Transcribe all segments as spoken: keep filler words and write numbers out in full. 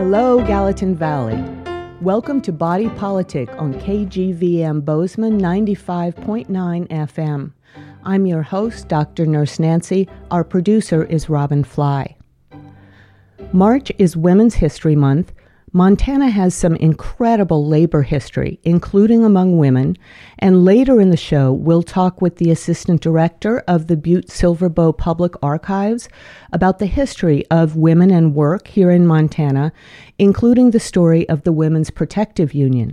Hello, Gallatin Valley. Welcome to Body Politic on K G V M Bozeman ninety-five point nine F M. I'm your host, Doctor Nurse Nancy. Our producer is Robin Fly. March is Women's History Month. Montana has some incredible labor history, including among women, and later in the show, we'll talk with the Assistant Director of the Butte-Silver Bow Public Archives about the history of women and work here in Montana, including the story of the Women's Protective Union.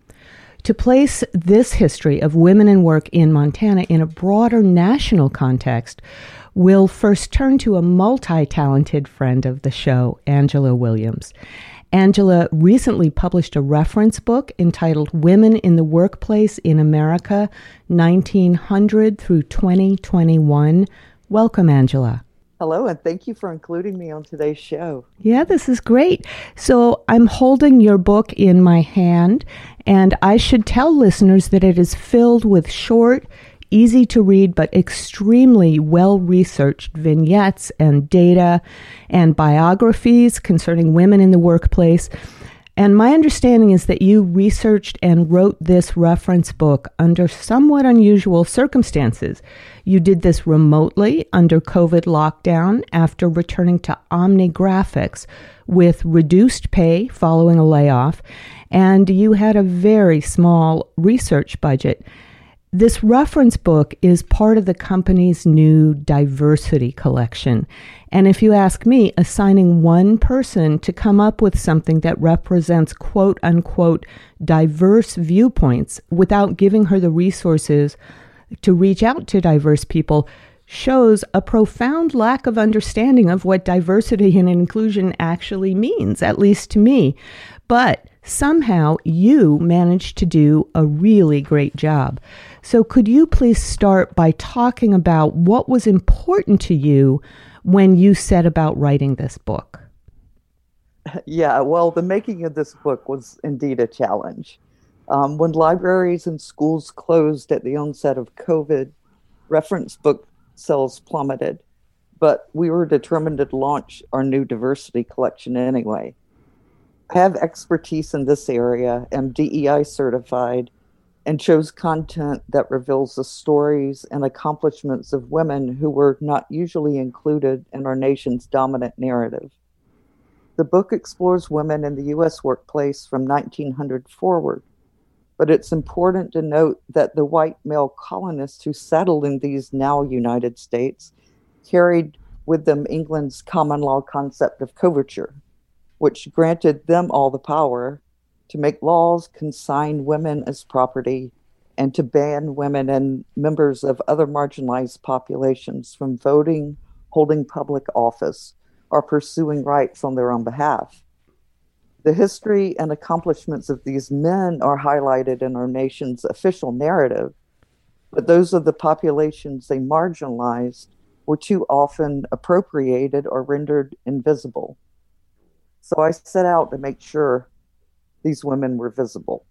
To place this history of women and work in Montana in a broader national context, we'll first turn to a multi-talented friend of the show, Angela Williams. Angela recently published a reference book entitled Women in the Workplace in America, nineteen hundred through twenty twenty-one. Welcome, Angela. Hello, and thank you for including me on today's show. Yeah, this is great. So I'm holding your book in my hand, and I should tell listeners that it is filled with short, easy to read, but extremely well-researched vignettes and data and biographies concerning women in the workplace. And my understanding is that you researched and wrote this reference book under somewhat unusual circumstances. You did this remotely under COVID lockdown after returning to OmniGraphics with reduced pay following a layoff, and you had a very small research budget. This reference book is part of the company's new diversity collection. And if you ask me, assigning one person to come up with something that represents quote unquote diverse viewpoints without giving her the resources to reach out to diverse people shows a profound lack of understanding of what diversity and inclusion actually means, at least to me. But somehow you managed to do a really great job. So could you please start by talking about what was important to you when you set about writing this book? Yeah, well, the making of this book was indeed a challenge. Um, when libraries and schools closed at the onset of COVID, reference book sales plummeted, but we were determined to launch our new diversity collection anyway. I have expertise in this area, am D E I certified, and chose content that reveals the stories and accomplishments of women who were not usually included in our nation's dominant narrative. The book explores women in the U S workplace from nineteen hundred forward, but it's important to note that the white male colonists who settled in these now United States carried with them England's common law concept of coverture, which granted them all the power to make laws, consign women as property, and to ban women and members of other marginalized populations from voting, holding public office, or pursuing rights on their own behalf. The history and accomplishments of these men are highlighted in our nation's official narrative, but those of the populations they marginalized were too often appropriated or rendered invisible. So I set out to make sure these women were visible.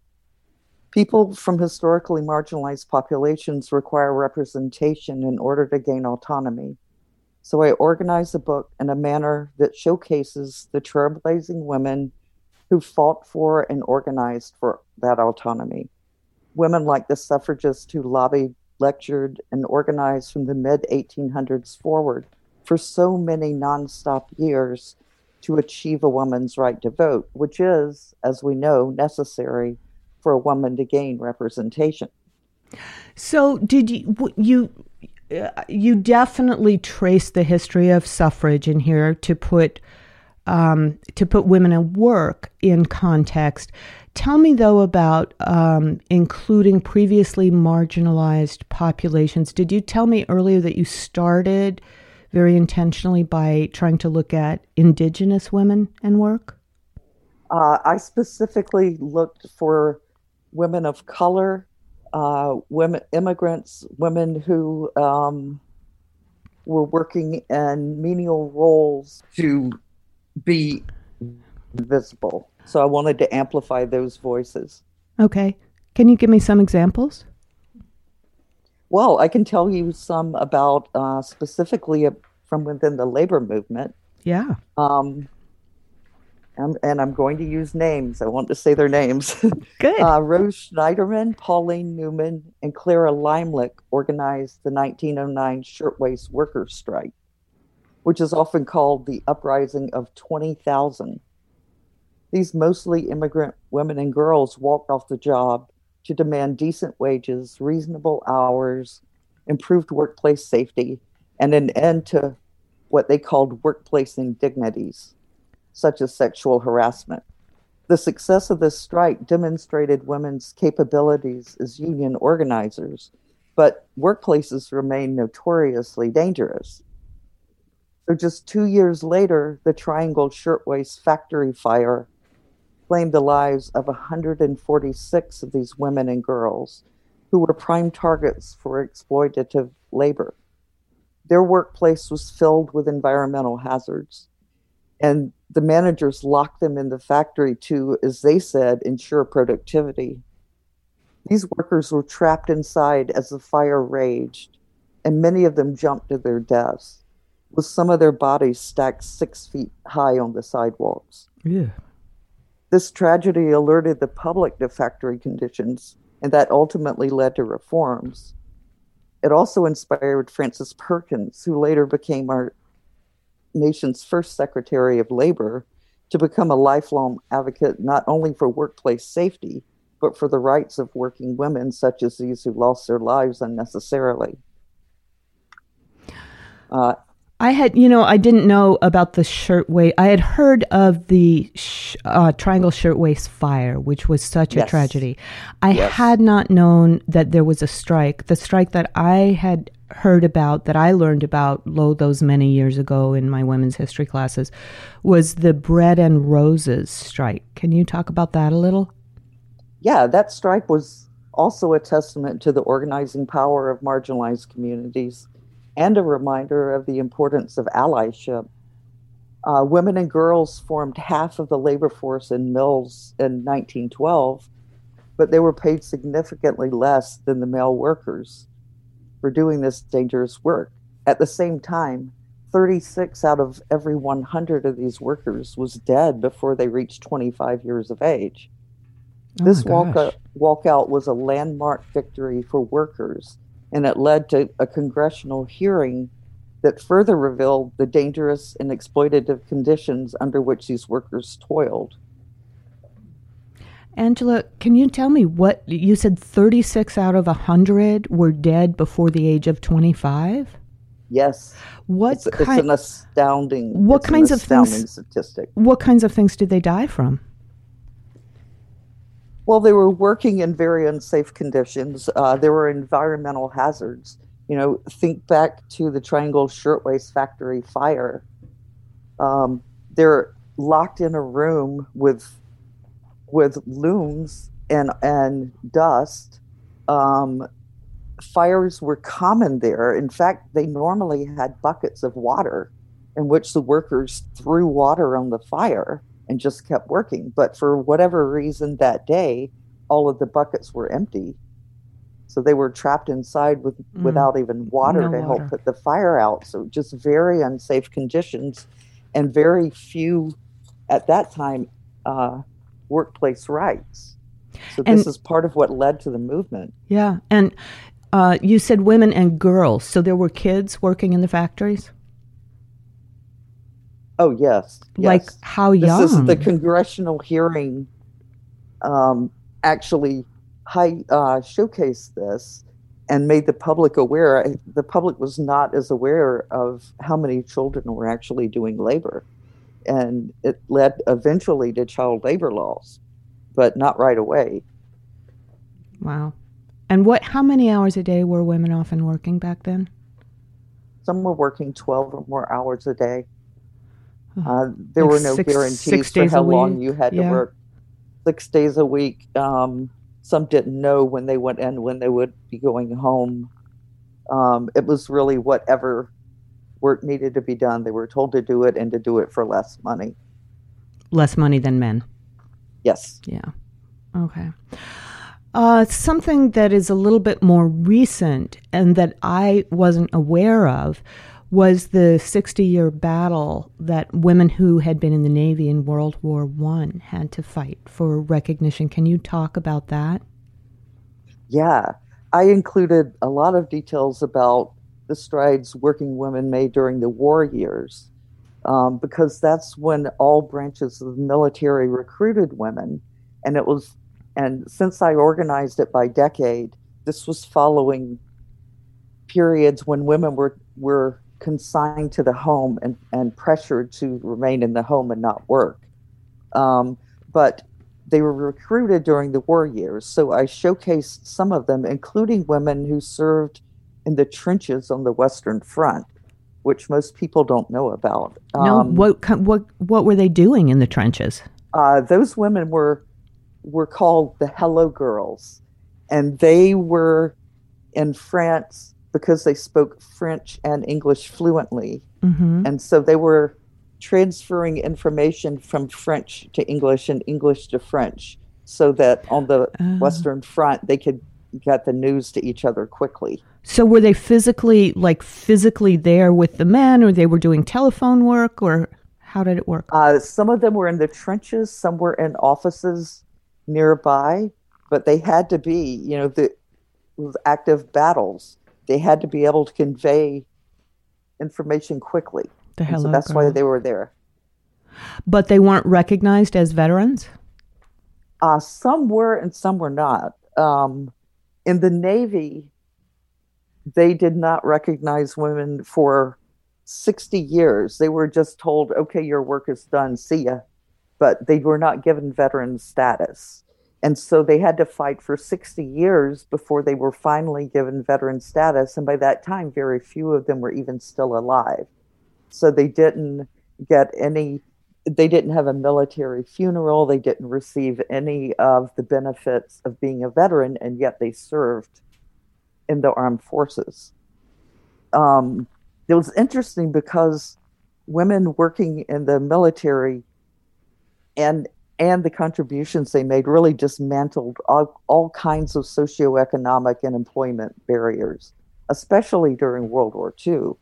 People from historically marginalized populations require representation in order to gain autonomy. So I organized the book in a manner that showcases the trailblazing women who fought for and organized for that autonomy. Women like the suffragists who lobbied, lectured, and organized from the mid eighteen hundreds forward for so many nonstop years to achieve a woman's right to vote, which is, as we know, necessary for a woman to gain representation. So did you, you, uh, you definitely trace the history of suffrage in here to put, um, to put women at work in context. Tell me, though, about um, including previously marginalized populations. Did you tell me earlier that you started very intentionally by trying to look at indigenous women and work? Uh, I specifically looked for women of color, uh, women, immigrants, women who um, were working in menial roles to be visible. So I wanted to amplify those voices. Okay. Can you give me some examples? Well, I can tell you some about uh, specifically from within the labor movement. Yeah. Um, Um, and I'm going to use names. I want to say their names. Good. uh, Rose Schneiderman, Pauline Newman, and Clara Leimlich organized the nineteen oh nine Shirtwaist Workers' Strike, which is often called the Uprising of twenty thousand. These mostly immigrant women and girls walked off the job to demand decent wages, reasonable hours, improved workplace safety, and an end to what they called workplace indignities, such as sexual harassment. The success of this strike demonstrated women's capabilities as union organizers, but workplaces remain notoriously dangerous. So just two years later, the Triangle Shirtwaist factory fire claimed the lives of one hundred forty-six of these women and girls who were prime targets for exploitative labor. Their workplace was filled with environmental hazards, and the managers locked them in the factory to, as they said, ensure productivity. These workers were trapped inside as the fire raged, and many of them jumped to their deaths, with some of their bodies stacked six feet high on the sidewalks. Yeah. This tragedy alerted the public to factory conditions, and that ultimately led to reforms. It also inspired Frances Perkins, who later became our nation's first Secretary of Labor, to become a lifelong advocate not only for workplace safety, but for the rights of working women such as these who lost their lives unnecessarily. Uh, I had, you know, I didn't know about the shirtwaist. I had heard of the sh- uh, Triangle Shirtwaist fire, which was such yes. a tragedy. I yes. had not known that there was a strike. The strike that I had heard about, that I learned about, lo, those many years ago in my women's history classes, was the Bread and Roses strike. Can you talk about that a little? Yeah, that strike was also a testament to the organizing power of marginalized communities and a reminder of the importance of allyship. Uh, women and girls formed half of the labor force in mills in nineteen twelve, but they were paid significantly less than the male workers for doing this dangerous work. At the same time, thirty-six out of every one hundred of these workers was dead before they reached twenty-five years of age. Oh this my walk- gosh. walkout was a landmark victory for workers, and it led to a congressional hearing that further revealed the dangerous and exploitative conditions under which these workers toiled. Angela, can you tell me what, you said thirty-six out of one hundred were dead before the age of twenty-five? Yes. What it's, kind, it's an astounding, what it's kinds an of astounding things, statistic. What kinds of things did they die from? Well, they were working in very unsafe conditions. Uh, there were environmental hazards. You know, think back to the Triangle Shirtwaist factory fire. Um, they're locked in a room with with looms and and dust. Um, fires were common there. In fact, they normally had buckets of water in which the workers threw water on the fire and just kept working. But for whatever reason that day, all of the buckets were empty. So they were trapped inside with mm. without even water no to water. help put the fire out. So just very unsafe conditions and very few, at that time, uh, workplace rights. So this and, is part of what led to the movement. Yeah. And uh, you said women and girls. So there were kids working in the factories? Oh, yes. Like yes. how young? This is the congressional hearing um, actually high, uh, showcased this and made the public aware. The public was not as aware of how many children were actually doing labor. And it led eventually to child labor laws, but not right away. Wow. And what? How many hours a day were women often working back then? Some were working twelve or more hours a day. Uh, there like were no six, guarantees six for how a long week. you had yeah. to work. Six days a week. Um, some didn't know when they went in, when they would be going home. Um, it was really whatever work needed to be done. They were told to do it and to do it for less money. Less money than men? Yes. Yeah. Okay. Uh, something that is a little bit more recent and that I wasn't aware of was the sixty-year battle that women who had been in the Navy in World War One had to fight for recognition. Can you talk about that? Yeah, I included a lot of details about the strides working women made during the war years, um, because that's when all branches of the military recruited women. And it was, and since I organized it by decade, this was following periods when women were, were consigned to the home and, and pressured to remain in the home and not work. Um, but they were recruited during the war years. So I showcased some of them, including women who served in the trenches on the Western Front, which most people don't know about. No, Um, what what what were they doing in the trenches? uh, those women were were called the Hello Girls, and they were in France because they spoke French and English fluently. Mm-hmm. And so they were transferring information from French to English and English to French so that on the Uh, Western Front, they could get the news to each other quickly. so were they physically, like physically there with the men, or they were doing telephone work, or how did it work? Uh, some of them were in the trenches, some were in offices nearby, but they had to be, you know, the active battles. They had to be able to convey information quickly. The And so Hello that's why Girl. they were there. But they weren't recognized as veterans? Uh, some were and some were not. Um, in the Navy, they did not recognize women for sixty years. They were just told, okay, your work is done, see ya. But they were not given veteran status. And so they had to fight for sixty years before they were finally given veteran status. And by that time, very few of them were even still alive. So they didn't get any, they didn't have a military funeral. They didn't receive any of the benefits of being a veteran, and yet they served in the armed forces. Um, it was interesting because women working in the military and and the contributions they made really dismantled all, all kinds of socioeconomic and employment barriers, especially during World War Two.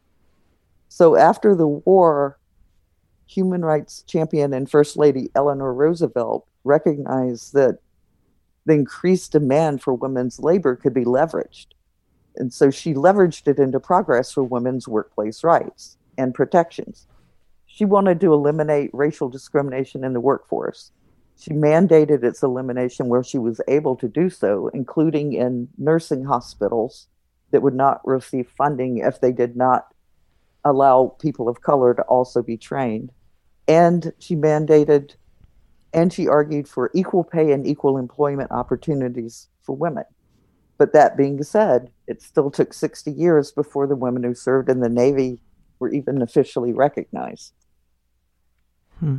So after the war, human rights champion and First Lady Eleanor Roosevelt recognized that the increased demand for women's labor could be leveraged. And so she leveraged it into progress for women's workplace rights and protections. She wanted to eliminate racial discrimination in the workforce. She mandated its elimination where she was able to do so, including in nursing hospitals that would not receive funding if they did not allow people of color to also be trained. And she mandated and she argued for equal pay and equal employment opportunities for women. But that being said, it still took sixty years before the women who served in the Navy were even officially recognized. Hmm.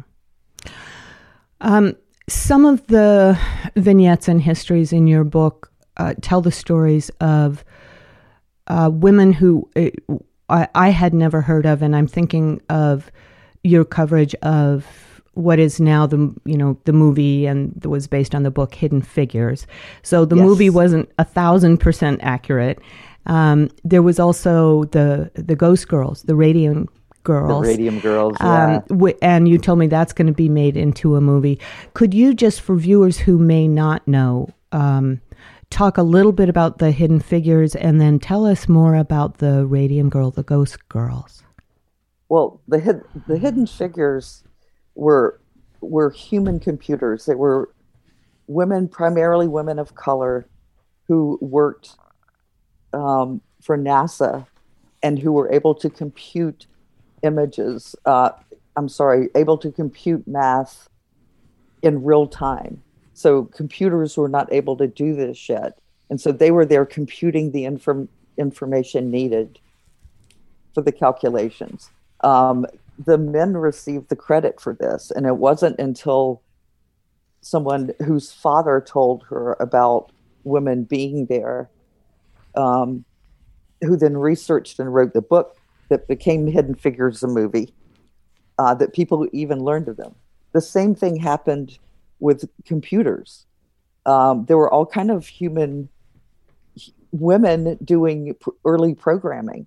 Um, some of the vignettes and histories in your book uh, tell the stories of uh, women who uh, I, I had never heard of, and I'm thinking of your coverage of what is now the you know the movie and that was based on the book Hidden Figures. So the Yes. movie wasn't a thousand percent accurate. Um, there was also the the Ghost Girls, the Radium Girls. The Radium Girls, yeah. Um, w- and you told me that's going to be made into a movie. Could you just, for viewers who may not know, um, talk a little bit about the Hidden Figures and then tell us more about the Radium Girl, the Ghost Girls? Well, the hid- the Hidden Figures were were human computers. They were women, primarily women of color, who worked um, for NASA and who were able to compute images. Uh, I'm sorry, able to compute math in real time. So computers were not able to do this yet, and so they were there computing the inform- information needed for the calculations. Um, the men received the credit for this, and it wasn't until someone whose father told her about women being there, um, who then researched and wrote the book that became Hidden Figures, the movie, uh, that people even learned of them. The same thing happened with computers. Um, there were all kind of human women doing pr- early programming.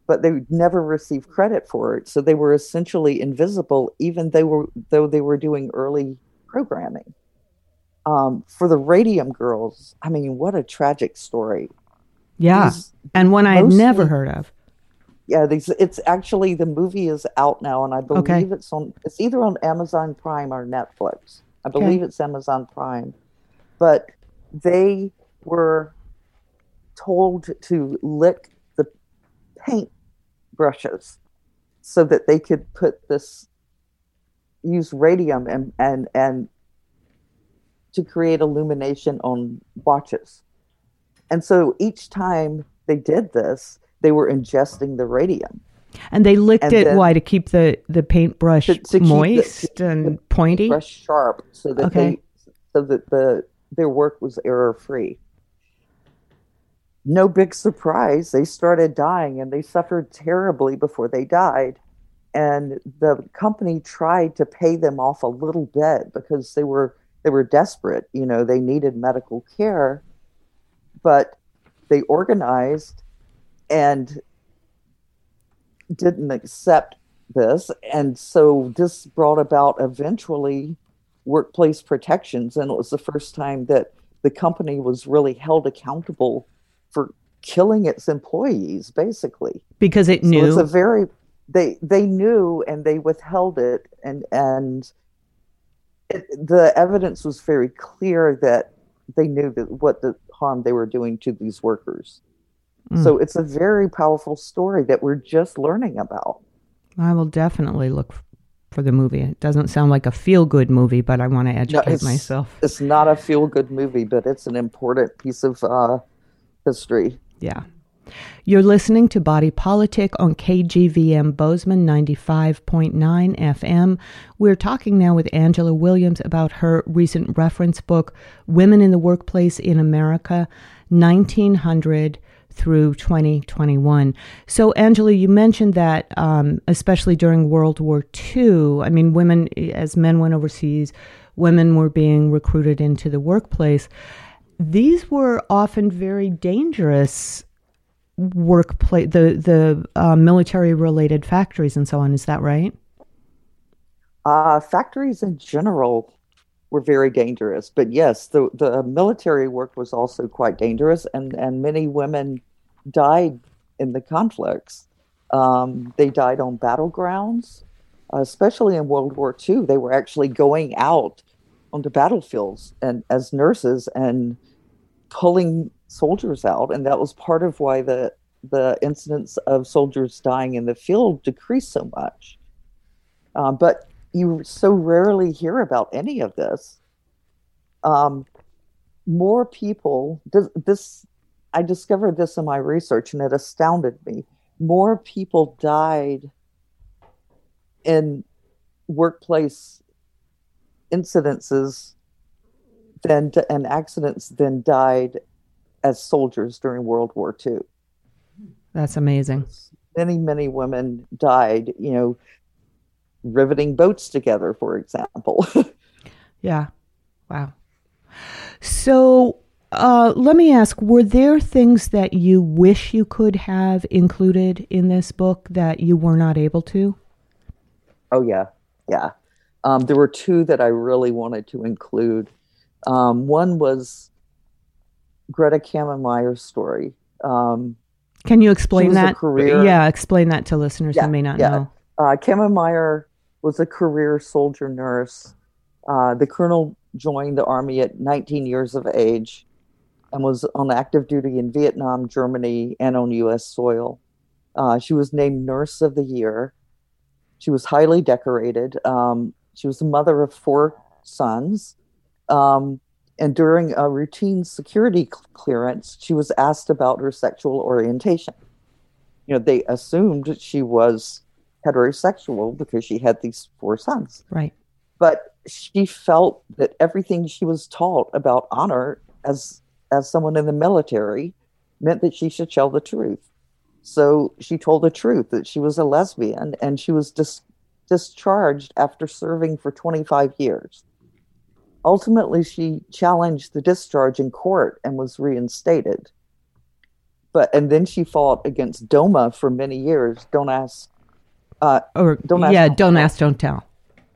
but they never received credit for it. So they were essentially invisible, even they were though they were doing early programming. Um, for the Radium Girls, I mean, what a tragic story. Yeah, These, and one I had mostly, never heard of. Yeah, these, it's actually, the movie is out now, and I believe Okay. it's on, it's either on Amazon Prime or Netflix. I Okay. believe it's Amazon Prime. But they were told to lick the paint brushes so that they could put this, use radium and, and, and to create illumination on watches. And so each time they did this, they were ingesting the radium. And they licked And it, then- why? To keep the, the paintbrush To- to keep the- moist to- and pointy? Brush sharp so that Okay. they, so that the their work was error free. No big surprise, they started dying, and they suffered terribly before they died. And the company tried to pay them off a little bit because they were they were desperate. You know, they needed medical care, but they organized and didn't accept this. And so this brought about eventually workplace protections. And it was the first time that the company was really held accountable for killing its employees, basically. Because it So knew. it's a very, they, they knew, and they withheld it. And, and it, the evidence was very clear that they knew that what the harm they were doing to these workers. Mm. So it's a very powerful story that we're just learning about. I will definitely look f- for the movie. It doesn't sound like a feel-good movie, but I want to No, educate it's, myself. it's not a feel-good movie, but it's an important piece of uh, history. Yeah. You're listening to Body Politic on K G V M Bozeman ninety-five point nine F M. We're talking now with Angela Williams about her recent reference book, Women in the Workplace in America, nineteen hundred through twenty twenty-one. So, Angela, you mentioned that um, especially during World War Two, I mean, women, as men went overseas, women were being recruited into the workplace. These were often very dangerous workplace, the the uh, military-related factories and so on. Is that right? Uh, factories in general were very dangerous, but yes, the, the military work was also quite dangerous, and, and many women died in the conflicts. Um, they died on battlegrounds, uh, especially in World War Two. They were actually going out onto battlefields and as nurses and pulling soldiers out, and that was part of why the the incidence of soldiers dying in the field decreased so much. Uh, but you so rarely hear about any of this. Um, more people, this, this, I discovered this in my research, and it astounded me. More people died in workplace incidences than and accidents than died as soldiers during World War Two. That's amazing. Many, many women died, you know, riveting boats together, for example. Yeah. Wow. So uh, let me ask, were there things that you wish you could have included in this book that you were not able to? Oh, yeah. Yeah. Um, there were two that I really wanted to include. Um, one was Greta Kammermeyer's story. Um, Can you explain was a that? career- Yeah, explain that to listeners Yeah, who may not yeah. know. Uh, Kammermeyer was a career soldier nurse. Uh, the colonel joined the army at nineteen years of age and was on active duty in Vietnam, Germany, and on U S soil. Uh, she was named Nurse of the Year. She was highly decorated. Um, she was the mother of four sons. Um, and during a routine security cl- clearance, she was asked about her sexual orientation. You know, they assumed that she was heterosexual because she had these four sons. Right. But she felt that everything she was taught about honor as as someone in the military meant that she should tell the truth. So she told the truth that she was a lesbian, and she was dis- discharged after serving for twenty-five years. Ultimately, she challenged the discharge in court and was reinstated. but and then she fought against DOMA for many years. Don't ask. Uh, or don't ask, yeah, don't, don't tell. ask, don't tell.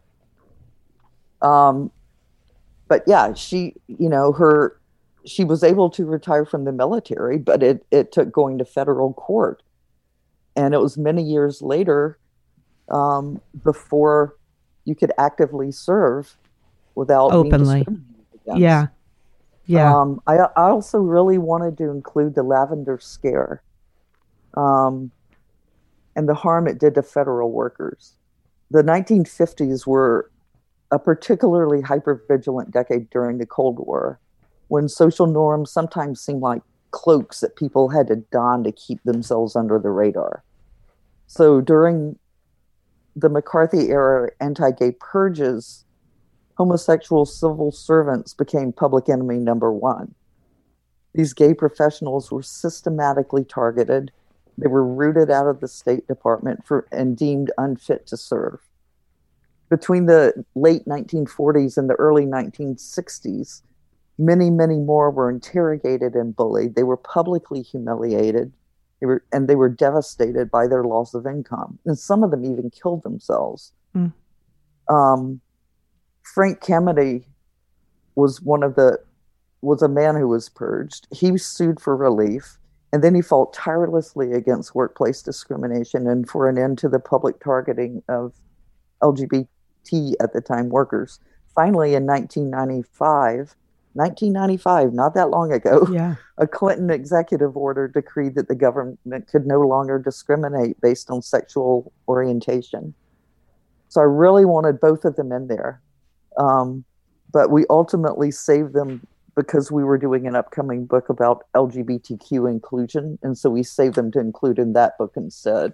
Um, but yeah, she, you know, her, she was able to retire from the military, but it it took going to federal court, and it was many years later um, before you could actively serve without Openly. being discriminated against. Yeah. Yeah. Um, I, I also really wanted to include the Lavender Scare um, and the harm it did to federal workers. The nineteen fifties were a particularly hypervigilant decade during the Cold War, when social norms sometimes seemed like cloaks that people had to don to keep themselves under the radar. So during the McCarthy-era anti-gay purges, homosexual civil servants became public enemy number one. These gay professionals were systematically targeted. They were rooted out of the State Department for, and deemed unfit to serve. Between the late nineteen forties and the early nineteen sixties, many, many more were interrogated and bullied. They were publicly humiliated, they were, and they were devastated by their loss of income. And some of them even killed themselves. Mm. Um, Frank Kennedy was one of the was a man who was purged. He sued for relief, and then he fought tirelessly against workplace discrimination and for an end to the public targeting of L G B T at the time workers. Finally, in nineteen ninety-five, nineteen ninety-five, not that long ago, yeah. a Clinton executive order decreed that the government could no longer discriminate based on sexual orientation. So I really wanted both of them in there. Um, but we ultimately saved them because we were doing an upcoming book about L G B T Q inclusion. And so we saved them to include in that book instead.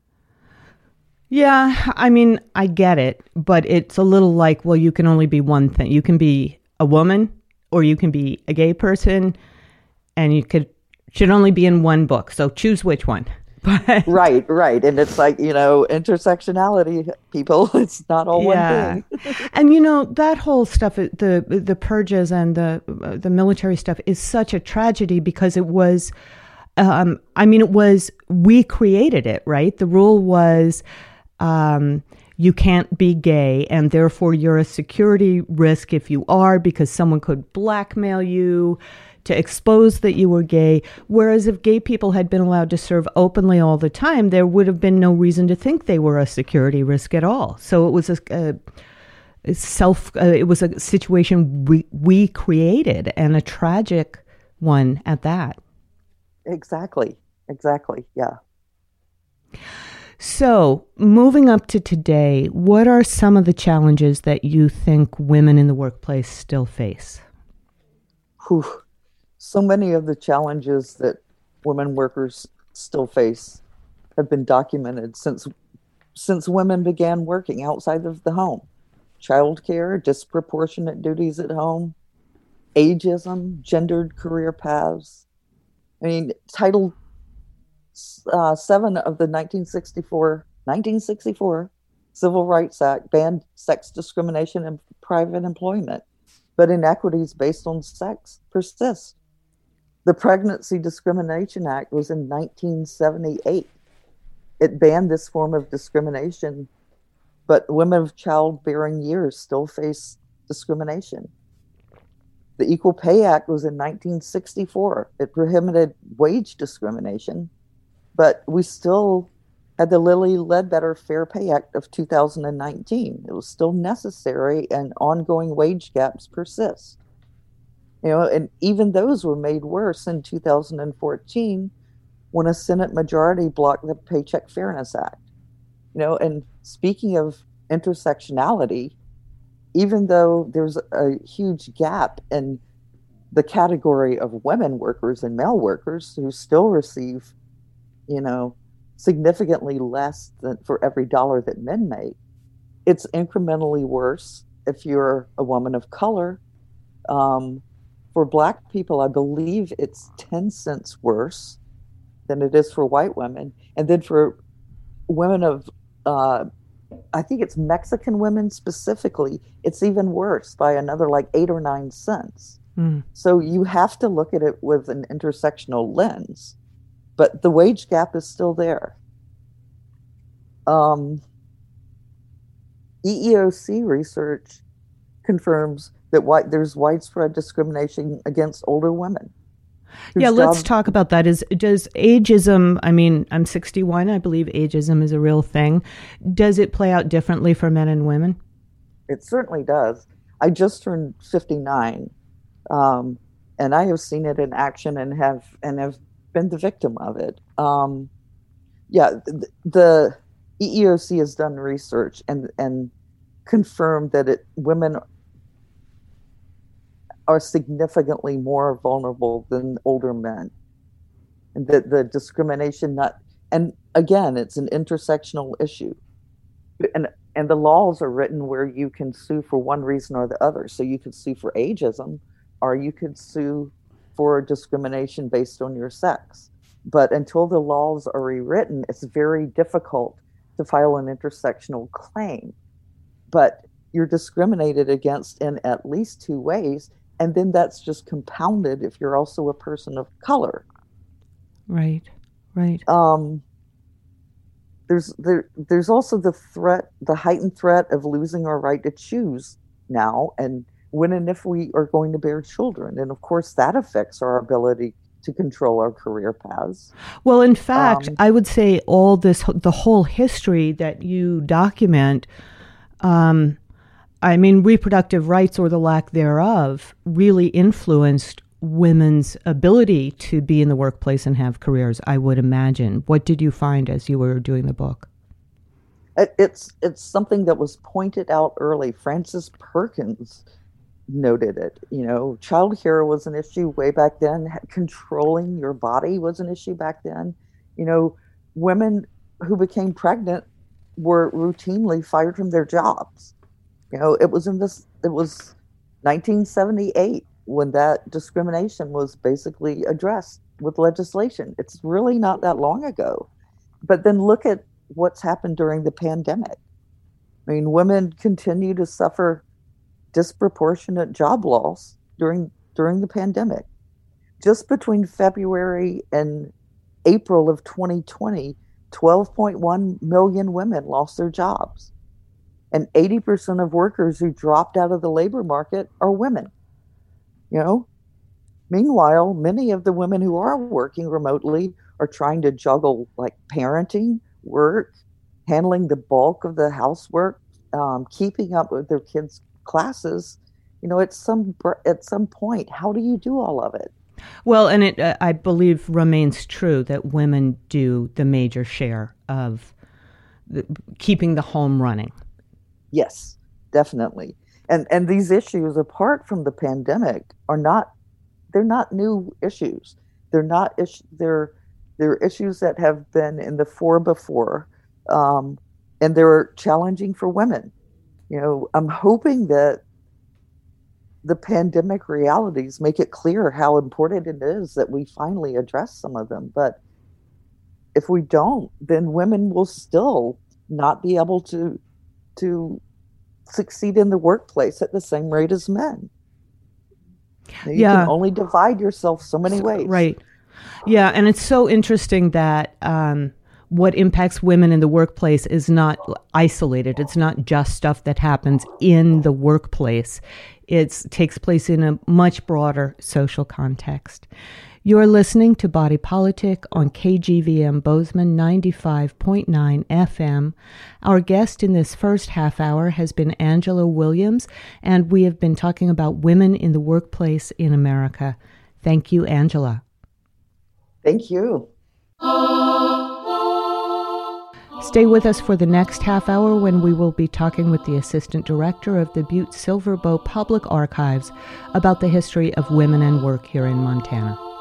Yeah, I mean, I get it, but it's a little like, well, you can only be one thing. You can be a woman or you can be a gay person, and you could should only be in one book. So choose which one. But, right, right. And it's like, you know, intersectionality, people, it's not all yeah. one thing. And, you know, that whole stuff, the the purges and the the military stuff is such a tragedy because it was, um, I mean, it was, we created it, right? The rule was, um, you can't be gay, and therefore you're a security risk if you are, because someone could blackmail you to expose that you were gay. Whereas if gay people had been allowed to serve openly all the time, there would have been no reason to think they were a security risk at all. So it was a, a, a self, uh, it was a situation we, we created, and a tragic one at that. Exactly. Exactly. Yeah. So, moving up to today, what are some of the challenges that you think women in the workplace still face? Whew. So many of the challenges that women workers still face have been documented since since women began working outside of the home. Childcare, disproportionate duties at home, ageism, gendered career paths. I mean, Title Uh, seven of the nineteen sixty-four Civil Rights Act banned sex discrimination in private employment, but inequities based on sex persist. The Pregnancy Discrimination Act was in nineteen seventy-eight. It banned this form of discrimination, but women of childbearing years still face discrimination. The Equal Pay Act was in nineteen sixty-four. It prohibited wage discrimination, but we still had the Lilly Ledbetter Fair Pay Act of two thousand nineteen. It was still necessary, and ongoing wage gaps persist. You know, and even those were made worse in two thousand fourteen when a Senate majority blocked the Paycheck Fairness Act. You know, and speaking of intersectionality, even though there's a huge gap in the category of women workers and male workers who still receive, you know, significantly less than for every dollar that men make, it's incrementally worse if you're a woman of color. Um, for Black people, I believe it's ten cents worse than it is for white women. And then for women of, uh, I think it's Mexican women specifically, it's even worse by another like eight or nine cents. Mm. So you have to look at it with an intersectional lens. but the wage gap is still there. Um, E E O C research confirms that white, there's widespread discrimination against older women. Yeah, let's job- talk about that. Is does ageism, I mean, I'm sixty-one, I believe ageism is a real thing. Does it play out differently for men and women? It certainly does. I just turned fifty-nine, um, and I have seen it in action and have and have been the victim of it. Um, yeah, the, the E E O C has done research and and confirmed that it women are significantly more vulnerable than older men, and that the discrimination not and again it's an intersectional issue, and and the laws are written where you can sue for one reason or the other. So you could sue for ageism, or you could sue for discrimination based on your sex. But until the laws are rewritten, it's very difficult to file an intersectional claim. But you're discriminated against in at least two ways. And then that's just compounded if you're also a person of color. Right, right. Um, there's there there's also the threat, the heightened threat of losing our right to choose now, and when and if we are going to bear children. And of course, that affects our ability to control our career paths. Well, in fact, um, I would say all this, the whole history that you document, um, I mean, reproductive rights or the lack thereof really influenced women's ability to be in the workplace and have careers, I would imagine. What did you find as you were doing the book? It, it's it's something that was pointed out early. Frances Perkins noted it. You know, childcare was an issue way back then. Controlling your body was an issue back then. You know, women who became pregnant were routinely fired from their jobs. You know, it was in this, it was nineteen seventy-eight when that discrimination was basically addressed with legislation. It's really not that long ago. But then look at what's happened during the pandemic. I mean, women continue to suffer disproportionate job loss during during the pandemic. Just between February and April of twenty twenty, twelve point one million women lost their jobs. And eighty percent of workers who dropped out of the labor market are women. You know, meanwhile, many of the women who are working remotely are trying to juggle like parenting, work, handling the bulk of the housework, um, keeping up with their kids' classes. You know, at some at some point, how do you do all of it? Well, and it, uh, I believe, remains true that women do the major share of the, keeping the home running. Yes, definitely. And and these issues, apart from the pandemic, are not they're not new issues. They're not is, they're they're issues that have been in the fore before, um, and they're challenging for women. You know, I'm hoping that the pandemic realities make it clear how important it is that we finally address some of them. But if we don't, then women will still not be able to to succeed in the workplace at the same rate as men. You yeah. can only divide yourself so many ways. Right. Yeah, and it's so interesting that um, what impacts women in the workplace is not isolated. It's not just stuff that happens in the workplace. It takes place in a much broader social context. You're listening to Body Politic on K G V M Bozeman ninety-five point nine F M. Our guest in this first half hour has been Angela Williams, and we have been talking about women in the workplace in America. Thank you, Angela. Thank you. Stay with us for the next half hour when we will be talking with the Assistant Director of the Butte Silver Bow Public Archives about the history of women and work here in Montana.